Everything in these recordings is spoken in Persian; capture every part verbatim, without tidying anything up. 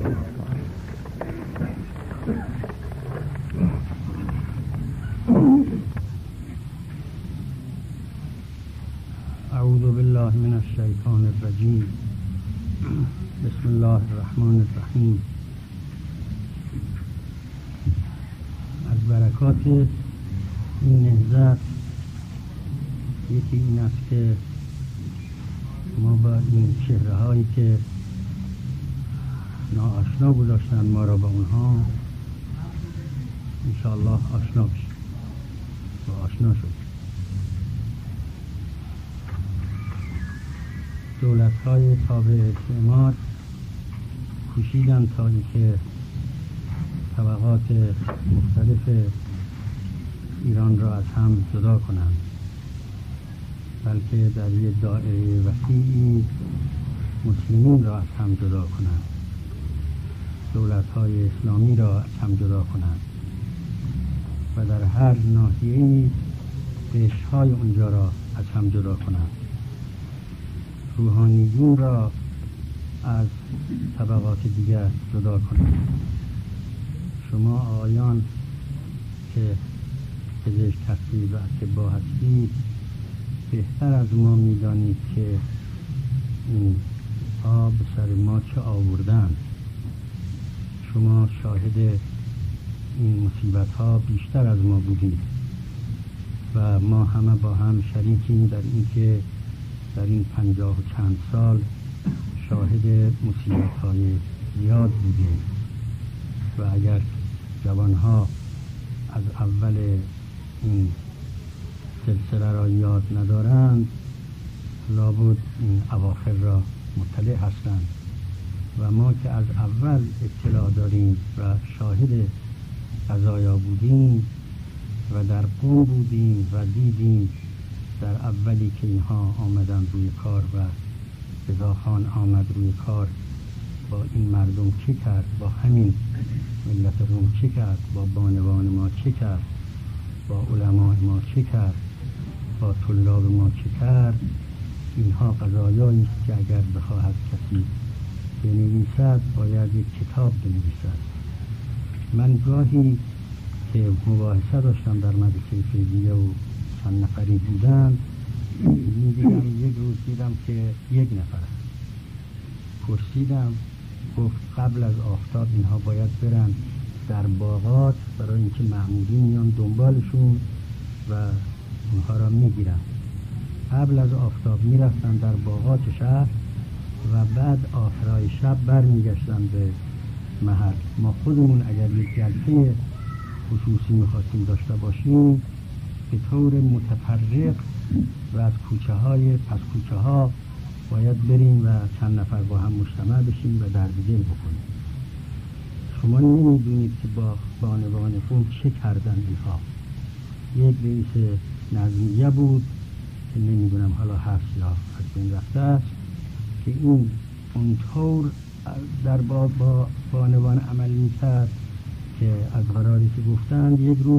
اعوذ بالله من الشیطان الرجیم. بسم الله الرحمن الرحیم. از برکات این نهضت یکی این است که ما با این چهره هایی که ناآشنا گذاشتن ما را با اونها انشاءالله آشنا بشیم و آشنا شد. دولت های تابع استعمار کوشیدن تا اینکه طبقات مختلف ایران را از هم جدا کنند، بلکه در یک دایره وسیعی مسلمین را از هم جدا کنند، دولت های اسلامی را از هم جدا کنند و در هر ناحیه‌ای قشر های اونجا را از هم جدا کنند، روحانیون را از طبقات دیگر جدا کنند. شما آقایان که پزشک هستید و اطباء هستید بهتر از ما میدانید که این ها به سر ما چه آوردن. شما شاهد این مصیبت ها بیشتر از ما بودید و ما همه با هم شریکیم در این که در این پنجاه و چند سال شاهد مصیبت های زیاد بودیم و اگر جوانها از اول این سلسله را یاد ندارند لابد این اواخر را مطلع هستند و ما که از اول اطلاع داریم و شاهد قضایا بودیم و در قم بودیم و دیدیم در اولی که اینها آمدن روی کار و رضاخان آمد روی کار با این مردم چه کرد، با همین ملت روم چه کرد، با بانوان ما چه کرد، با علماء ما چه کرد، با طلاب ما چه کرد. اینها قضایایی است که اگر بخواهد کسی بنویسد باید یک کتاب بنویسد. من گاهی که مباحثه داشتم در مدرسه فیضیه و چند نفری بودن میدیدم، یک روز دیدم که یک نفر پرسیدم، گفت قبل از آفتاب اینها باید برن در باغات برای اینکه مأمورین میان دنبالشون و اونها را میگیرن. قبل از آفتاب میرفتن در باغات شهر و بعد آخرای شب بر میگشتن به محل. ما خودمون اگر یک جلسه خصوصی میخواستیم داشته باشیم به طور متفرق و از کوچه های پس کوچه ها باید بریم و چند نفر با هم مجتمع بشیم و درد دل بکنیم. شما نمیدونید که با بانوان قوم چه کردن اینها. یک رئیس نظمیه بود که نمیدونم حالا هست یا از بین رفته است که این اونطور در با, با بانوان عمل میکرد که از قراری که گفتند یک روز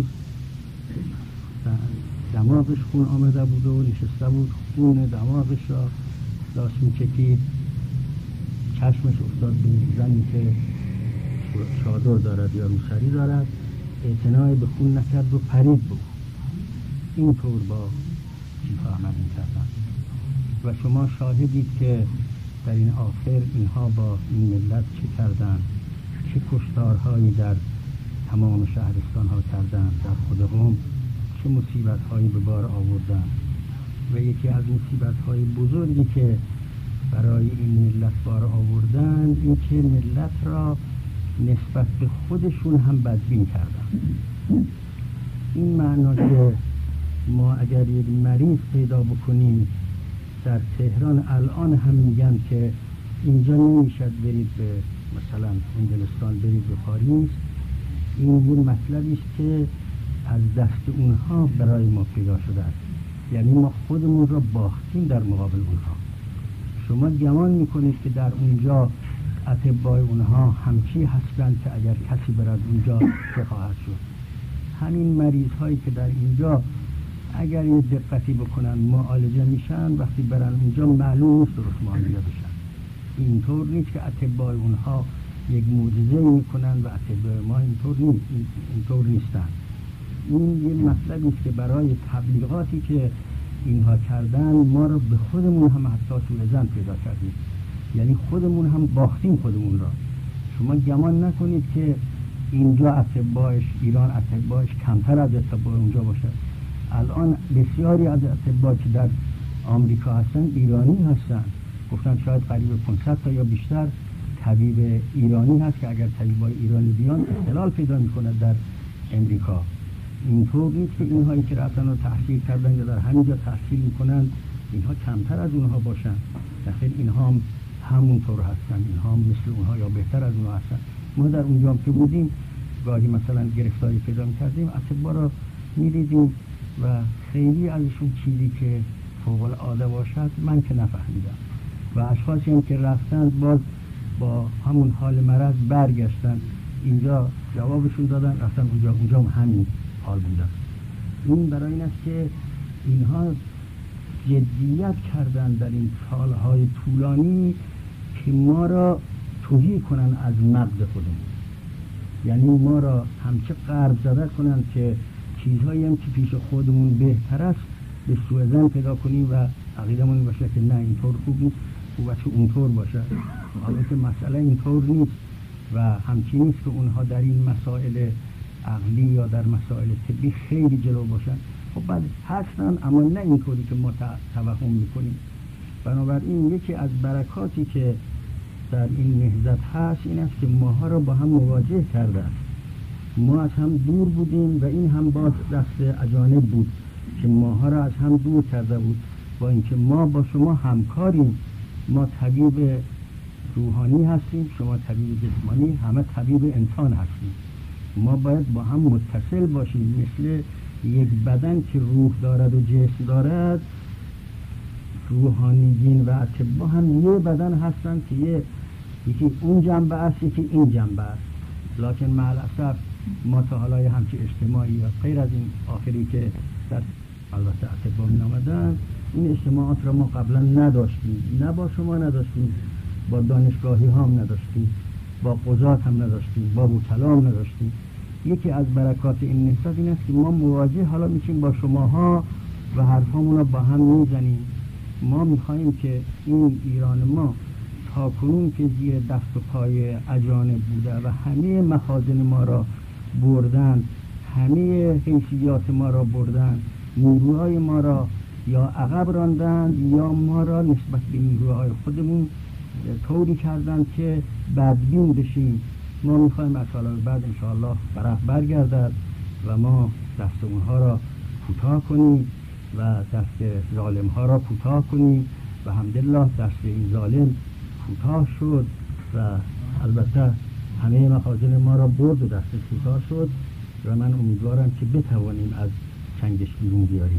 دماغش خون آمده بود و نشسته بود، خون دماغش را لاس میچکید، چشمش افتاد به زنی که چادر دارد یا روسری دارد، اعتنای به خون نکرد و پرید بود. اینطور با چیزها عمل میکردن و شما شاهدید که در این آخر اینها با این ملت چه کردن، چه کشتارهایی در تمام شهرستان ها کردن، در خود قم چه مصیبت هایی به بار آوردن. و یکی از مصیبت های بزرگی که برای این ملت بار آوردن این که ملت را نسبت به خودشون هم بدبین کردن. این معنا که ما اگر یک مریض پیدا بکنیم در تهران الان هم میگن که اینجا نمیشد برید به مثلا انگلستان، برید به پاریس. این یه مطلبی است که از دست اونها برای ما پیدا شده است، یعنی ما خودمون را باختیم در مقابل اونها. شما گمان میکنید که در اونجا اتباع اونها همچی هستند که اگر کسی برد اونجا چه خواهد شد؟ همین مریض هایی که در اینجا اگر یه دقتی بکنن معالجه میشن، وقتی برن اونجا معلوم نیست درست معالجه بشن. اینطور نیست که اتباع اونها یک معجزه میکنن و اتباع ما اینطور نیست، اینطور نیستن. این یه مطلبی است که برای تبلیغاتی که اینها کردن ما رو به خودمون هم حتی سوء ظن پیدا کردیم، یعنی خودمون هم باختیم خودمون را. شما گمان نکنید که اینجا اتباعش، ایران اتباعش کمتر از اتباع اونجا باشه. الان بسیاری از اتباع که در آمریکا هستن ایرانی هستن، گفتن شاید قریب پانصد تا یا بیشتر طبیب ایرانی هست که اگر طبیبای ایرانی بیان اختلال پیدا میکنه در امریکا. اینطور نیست که اینهایی که رفتن و تحصیل کردن یا در همینجا تحصیل میکنن اینها کمتر از اونها باشن. داخل اینها هم همونطور هستن، اینها هم مثل اونها یا بهتر از اونها هستن. ما در اونجا هم که بودیم گاهی مثلا گرفتاری پیدا میکردیم، اتباع را میدیدیم و خیلی ازشون چیزی که فوق العاده باشد من که نفهمیدم، و اشخاصی هم که رفتن باز با همون حال مرض برگشتن اینجا، جوابشون دادن رفتن اونجا، اونجا هم همین حال بودن. این برای این است که اینها جدیت کردن در این سالهای طولانی که ما را توهی کنن از مغز خودمون، یعنی ما را همچه غرب زده کنن که چیزهایی هم که پیش خودمون بهتر است به سوء ظن پیدا کنیم و عقیدمون باشه که نه اینطور خوب نیست، خوب است که اونطور باشه. حالا که مسئله اینطور نیست و همچین نیست که اونها در این مسائل عقلی یا در مسائل طبی خیلی جلو باشن. خب بعد هستن اما نه اینطوری که ما توهم میکنیم. بنابراین یکی از برکاتی که در این نهضت هست این است که ماها را با هم مواجه کرده است. ما از هم دور بودیم و این هم باز دست اجانب بود که ماها را از هم دور کرده بود. با اینکه ما با شما همکاریم، ما طبیب روحانی هستیم، شما طبیب جسمانی، همه طبیب انسان هستیم. ما باید با هم متصل باشیم، مثل یک بدن که روح دارد و جسم دارد، روحانیین و اتباع هم یه بدن هستند که یه یکی اون جنبه است یکی این جنبه است. لکن مع الاسف ما تا حالا همچه اجتماعی یا غیر از این آخری که در البته اتباع می آمدن، این اجتماعات را ما قبلا نداشتیم، نه با شما نداشتیم، با دانشگاهی ها هم نداشتیم، با قضات هم نداشتیم، با وکلا هم نداشتیم. یکی از برکات این نهضت این است که ما مواجه حالا میشیم با شماها و حرفامون رو با هم میزنیم. ما میخواییم که این ایران ما تا کنون که زیر دست و پای اجانب بوده و همه مخازن ما را بردن، همه حیثیات ما را بردن، نیروهای ما را یا عقب راندن یا ما را نسبت به نیروهای خودمون طوری کردن که بدبین بشیم. ما میخوایم از حالا بعد انشاءالله برق برگردد و ما دست اونها را کوتاه کنیم و دست ظالم ها را کوتاه کنیم و الحمدلله دست این ظالم کوتاه شد و البته همه مخازن ما را برد و دست کوتاه شد و من امیدوارم که بتوانیم از چنگش بیرون بیاریم.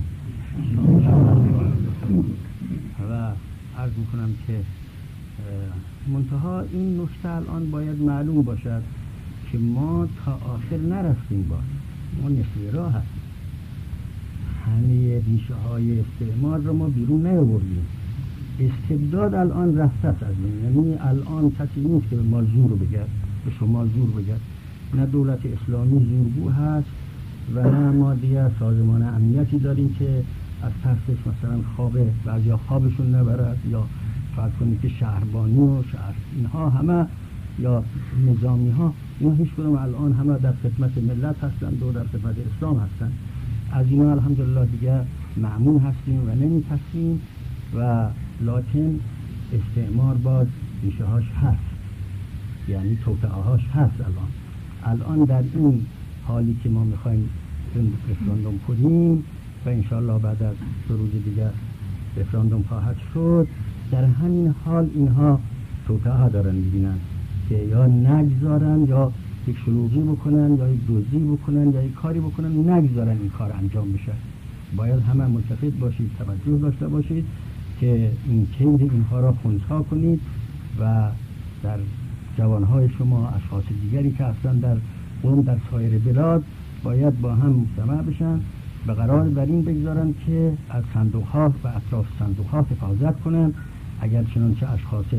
و عرض میکنم که منتها این نکته الان باید معلوم باشد که ما تا آخر نرفتیم، باز ما نصف راه هستیم. همه ریشه های استعمار را ما بیرون نیاوردیم. استبداد الان رفته است از این، یعنی الان کسی نیست که به ما زور بگرد، به شما زور بگرد. نه دولت اسلامی زورگو هست و نه ما دیگر سازمان امنیتی داریم که از ترسش مثلا خواب بعضی خوابشون نبرد یا فرض کنید که شهربانی و شهر اینها همه یا نظامی ها اینا هیچ کدوم الان همه در خدمت ملت هستند و در خدمت اسلام هستند. از اینا الحمدلله دیگه مأمون هستیم و نمی‌ترسیم و لکن استعمار باز ریشه هاش هست، یعنی توطئه هاش هست. الان الان در این حالی که ما میخوایم رفراندوم کنیم و انشاءالله بعد از دو روز دیگه رفراندوم خواهد شد، در همین حال اینها توطئه ها دارن میبینن که یا نگذارن یا یک شلوغی بکنن یا یک دزدی بکنن یا یک کاری بکنن، نگذارن این کار انجام بشه. باید همه متفق باشید، توجه داشته باشید که این کید اینها را خنثی کنید و در جوانهای شما اشخاص دیگری که هستن در قم در سایر بلاد باید با هم مجتمع بشن و قرار بر این بگذارن که از صندوق ها و اطراف صندوق ها حفاظت کنن. اگر چنانچه اشخاص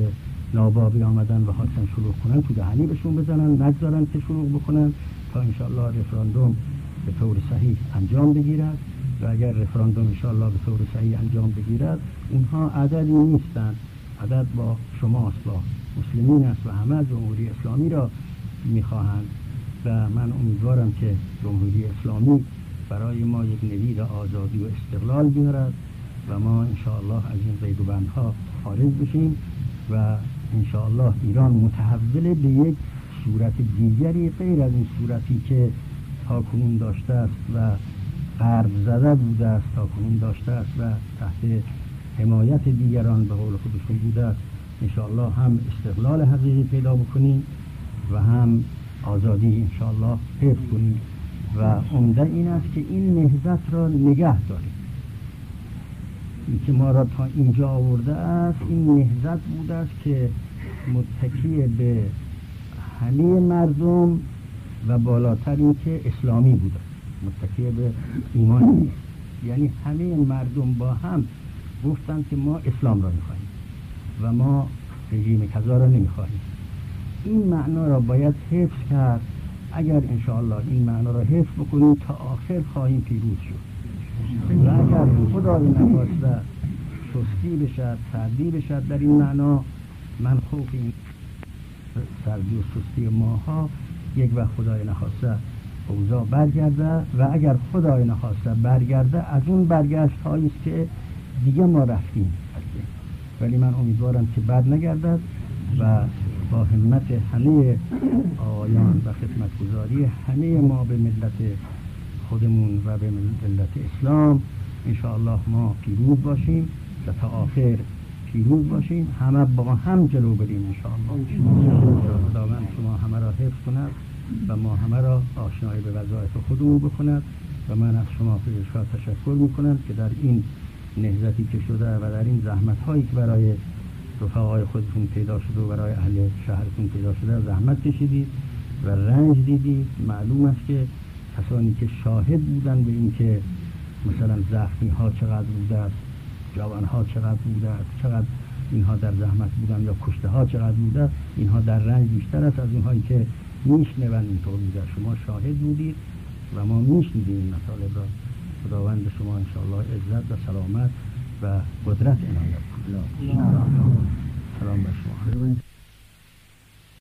نابابی آمدن و خواستن شروع کنن تو دهنی بهشون بزنن، نگذارن که شروع بکنن تا انشاءالله رفراندوم به طور صحیح انجام بگیرد. و اگر رفراندوم انشاءالله به طور صحیح انجام بگیرد، اونها عددی نیستن، عدد با شماست، با مسلمین است و همه جمهوری اسلامی را میخواهند و من امیدوارم که جمهوری اسلامی برای ما یک نوید آزادی و استقلال بیارد و ما انشاءالله از این قید و بندها خارج بشیم و انشاءالله ایران متحول به یک صورت دیگری غیر از این صورتی که تا کنون داشته است و غرب زده بوده است، تا کنون داشته است و تحت حمایت دیگران به قول خودشون بوده است، انشاءالله هم استقلال حقیقی پیدا بکنیم و هم آزادی انشاءالله حفظ کنیم و عمده این است که این نهضت را نگه داریم. این که ما را تا اینجا آورده است این نهضت بوده است که متکی به همه مردم و بالاتر این که اسلامی بوده، متکی به ایمان نیست. یعنی همه مردم با هم گفتند که ما اسلام را میخواهیم و ما رژیم کذا را نمیخواهیم. این معنا را باید حفظ کرد. اگر انشاءالله این معنا را حفظ بکنیم تا آخر خواهیم پیروز شد و اگر خدای نخواسته سستی بشد، سردی بشد در این معنا، من خوف این سردی و سستی ماها یک وقت خدای نخواسته اوضاع برگرده و اگر خدای نخواسته برگرده از اون برگشت هایی است که دیگه ما رفتیم. ولی من امیدوارم که بر نگردد و با همت همه آقایان و خدمتگزاری همه ما به ملت خودمون و به ملت اسلام انشاءالله ما پیروز باشیم و تا آخر پیروز باشیم، همه با هم جلو بریم انشاءالله. خداوند شما همه را حفظ کند و ما همه را آشنایی به وظایف خودمون بکند و من از شما پیشا تشکر میکنم که در این نهضتی که شده و در این زحمت هایی که برای رفقای خودتون پیدا شده و برای اهل شهرتون پیدا شده زحمت کشیدید و رنج دیدید. معلوم است که کسانی که شاهد بودن به این که مثلا زخمی ها چقدر بوده است، جوان ها چقدر بوده است، چقدر اینها در زحمت بودن یا کشته ها چقدر بوده، اینها در رنج بیشتر است از اونهایی که میشنون اینطور بوده. شما شاهد بودید و ما میشنیدیم این مطالب را. خداوند شما انشاءالله عزت و سلامت و قدرت عنایت کنه. سلام بر شما.